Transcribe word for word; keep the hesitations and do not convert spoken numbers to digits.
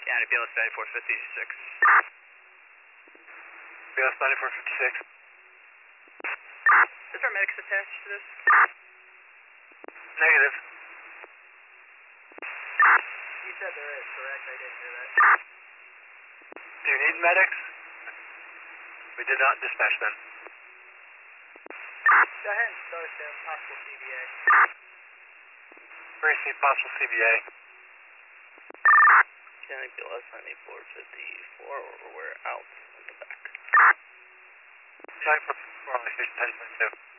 County B L S ninety-four fifty-six. B L S ninety-four fifty-six. Is there medics attached to this? Negative. You said there is, correct? I didn't hear that. Do you need medics? We did not dispatch them. Go ahead and start them, possible C B A. Receive possible C B A. County B L S ninety-four fifty-four, we're out in the back. ninety-four fifty-four, on location ten twenty-two.